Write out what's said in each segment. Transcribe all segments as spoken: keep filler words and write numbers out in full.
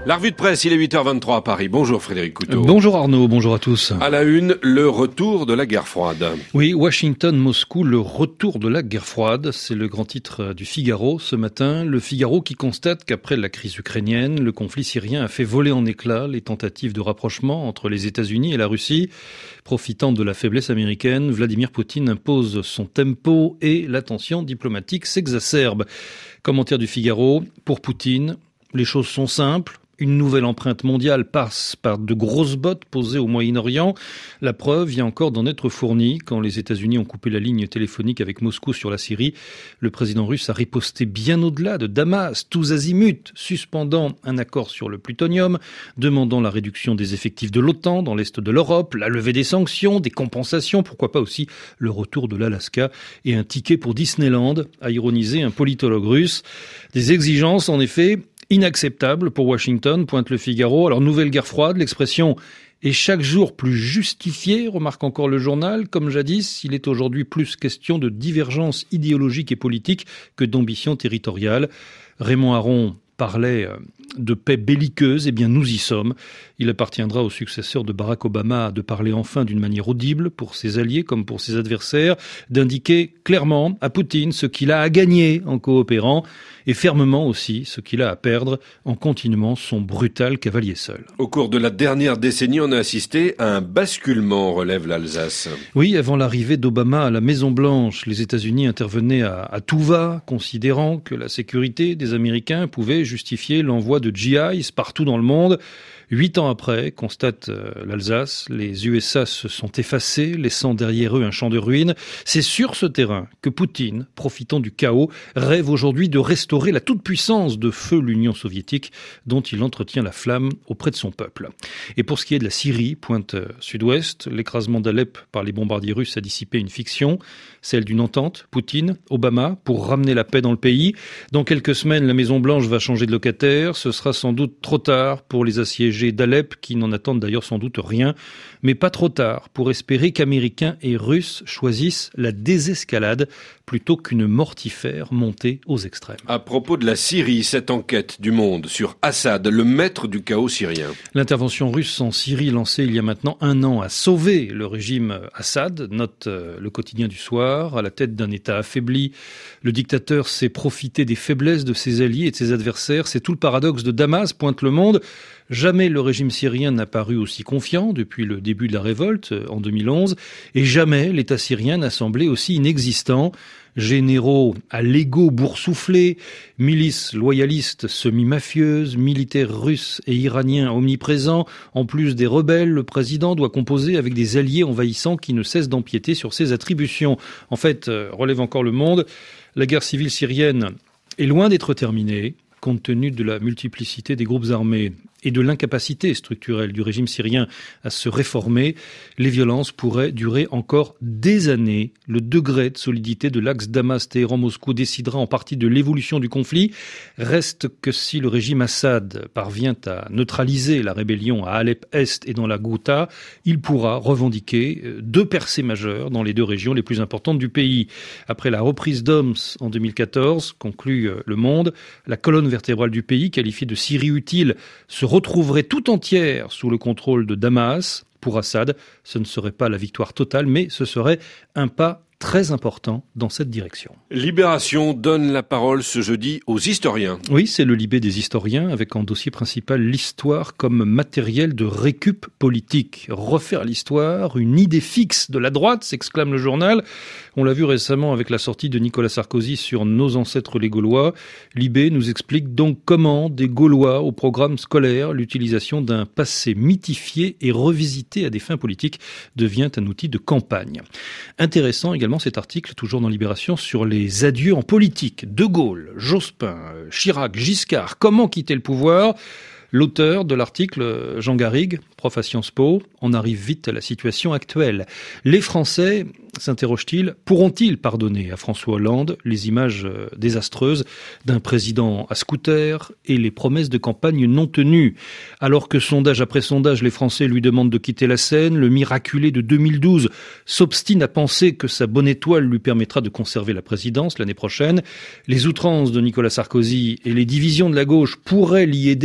La revue de presse, il est huit heures vingt-trois à Paris. Bonjour Frédéric Couteau. Bonjour Arnaud, bonjour à tous. À la une, le retour de la guerre froide. Oui, Washington, Moscou, le retour de la guerre froide. C'est le grand titre du Figaro ce matin. Le Figaro qui constate qu'après la crise ukrainienne, le conflit syrien a fait voler en éclats les tentatives de rapprochement entre les États-Unis et la Russie. Profitant de la faiblesse américaine, Vladimir Poutine impose son tempo et la tension diplomatique s'exacerbe. Commentaire du Figaro, pour Poutine, les choses sont simples. Une nouvelle empreinte mondiale passe par de grosses bottes posées au Moyen-Orient. La preuve vient encore d'en être fournie. Quand les États-Unis ont coupé la ligne téléphonique avec Moscou sur la Syrie, le président russe a riposté bien au-delà de Damas, tous azimuts, suspendant un accord sur le plutonium, demandant la réduction des effectifs de l'OTAN dans l'est de l'Europe, la levée des sanctions, des compensations, pourquoi pas aussi le retour de l'Alaska et un ticket pour Disneyland, a ironisé un politologue russe. Des exigences, en effet, inacceptable pour Washington, pointe le Figaro. Alors, nouvelle guerre froide, l'expression est chaque jour plus justifiée, remarque encore le journal. Comme jadis, il est aujourd'hui plus question de divergence idéologique et politique que d'ambition territoriale. Raymond Aron parlait de paix belliqueuse, eh bien nous y sommes. Il appartiendra au successeur de Barack Obama de parler enfin d'une manière audible pour ses alliés comme pour ses adversaires, d'indiquer clairement à Poutine ce qu'il a à gagner en coopérant et fermement aussi ce qu'il a à perdre en continuant son brutal cavalier seul. Au cours de la dernière décennie, on a assisté à un basculement, relève l'Alsace. Oui, avant l'arrivée d'Obama à la Maison-Blanche, les États-Unis intervenaient à, à tout va, considérant que la sécurité des Américains pouvait justifier l'envoi de G Is partout dans le monde. Huit ans après, constate euh, l'Alsace, les U S A se sont effacés, laissant derrière eux un champ de ruines. C'est sur ce terrain que Poutine, profitant du chaos, rêve aujourd'hui de restaurer la toute-puissance de feu l'Union soviétique, dont il entretient la flamme auprès de son peuple. Et pour ce qui est de la Syrie, pointe euh, sud-ouest, l'écrasement d'Alep par les bombardiers russes a dissipé une fiction, celle d'une entente, Poutine, Obama, pour ramener la paix dans le pays. Dans quelques semaines, la Maison-Blanche va changer de locataire. Ce sera sans doute trop tard pour les assiégés d'Alep, qui n'en attendent d'ailleurs sans doute rien, mais pas trop tard pour espérer qu'Américains et Russes choisissent la désescalade plutôt qu'une mortifère montée aux extrêmes. À propos de la Syrie, cette enquête du Monde sur Assad, le maître du chaos syrien. L'intervention russe en Syrie lancée il y a maintenant un an a sauvé le régime Assad, note le quotidien du soir, à la tête d'un État affaibli. Le dictateur s'est profité des faiblesses de ses alliés et de ses adversaires. C'est tout le paradoxe de Damas, pointe le Monde. Jamais le régime syrien n'a paru aussi confiant depuis le début de la révolte en deux mille onze et jamais l'État syrien n'a semblé aussi inexistant. Généraux à l'ego boursouflé, milices loyalistes semi-mafieuses, militaires russes et iraniens omniprésents. En plus des rebelles, le président doit composer avec des alliés envahissants qui ne cessent d'empiéter sur ses attributions. En fait, relève encore le Monde, la guerre civile syrienne est loin d'être terminée, compte tenu de la multiplicité des groupes armés et de l'incapacité structurelle du régime syrien à se réformer, les violences pourraient durer encore des années. Le degré de solidité de l'axe Damas-Téhéran-Moscou décidera en partie de l'évolution du conflit. Reste que si le régime Assad parvient à neutraliser la rébellion à Alep-Est et dans la Ghouta, il pourra revendiquer deux percées majeures dans les deux régions les plus importantes du pays. Après la reprise d'Homs en deux mille quatorze, conclut Le Monde, la colonne vertébrale du pays, qualifiée de Syrie utile, se retrouverait tout entière sous le contrôle de Damas. Pour Assad, ce ne serait pas la victoire totale, mais ce serait un pas très important dans cette direction. Libération donne la parole ce jeudi aux historiens. Oui, c'est le Libé des historiens, avec en dossier principal l'histoire comme matériel de récup politique. Refaire l'histoire, une idée fixe de la droite, s'exclame le journal. On l'a vu récemment avec la sortie de Nicolas Sarkozy sur Nos ancêtres les Gaulois. Libé nous explique donc comment des Gaulois au programme scolaire, l'utilisation d'un passé mythifié et revisité à des fins politiques devient un outil de campagne. Intéressant également cet article, toujours dans Libération, sur les adieux en politique. De Gaulle, Jospin, Chirac, Giscard, comment quitter le pouvoir ? L'auteur de l'article, Jean Garrigue, prof à Sciences Po, en arrive vite à la situation actuelle. Les Français, s'interroge-t-il, pourront-ils pardonner à François Hollande les images désastreuses d'un président à scooter et les promesses de campagne non tenues? Alors que sondage après sondage, les Français lui demandent de quitter la scène, le miraculé de deux mille douze s'obstine à penser que sa bonne étoile lui permettra de conserver la présidence l'année prochaine. Les outrances de Nicolas Sarkozy et les divisions de la gauche pourraient l'y aider, mais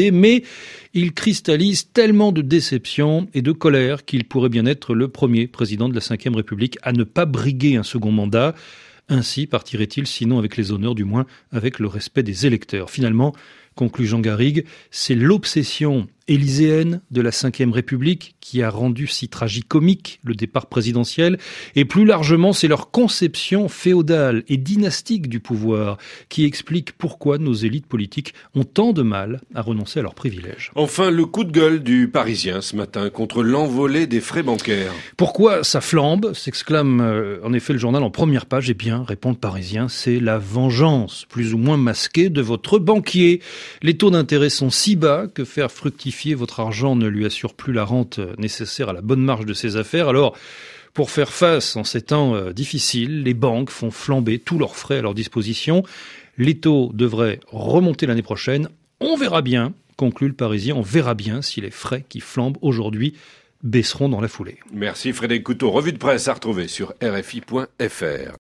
il cristallise tellement de déception et de colère qu'il pourrait bien être le premier président de la cinquième République à ne pas briguer un second mandat. Ainsi partirait-il, sinon avec les honneurs, du moins avec le respect des électeurs. Finalement, conclut Jean Garrigue, c'est l'obsession élyséenne de la cinquième République qui a rendu si tragicomique le départ présidentiel, et plus largement, c'est leur conception féodale et dynastique du pouvoir qui explique pourquoi nos élites politiques ont tant de mal à renoncer à leurs privilèges. Enfin, le coup de gueule du Parisien ce matin contre l'envolée des frais bancaires. Pourquoi ça flambe, s'exclame euh, en effet le journal en première page. Eh bien, répond le Parisien, c'est la vengeance, plus ou moins masquée, de votre banquier. Les taux d'intérêt sont si bas que faire fructifier votre argent ne lui assure plus la rente nécessaire à la bonne marge de ses affaires. Alors, pour faire face en ces temps euh, difficiles, les banques font flamber tous leurs frais à leur disposition. Les taux devraient remonter l'année prochaine. On verra bien, conclut le Parisien, on verra bien si les frais qui flambent aujourd'hui baisseront dans la foulée. Merci Frédéric Couteau. Revue de presse à retrouver sur R F I point F R.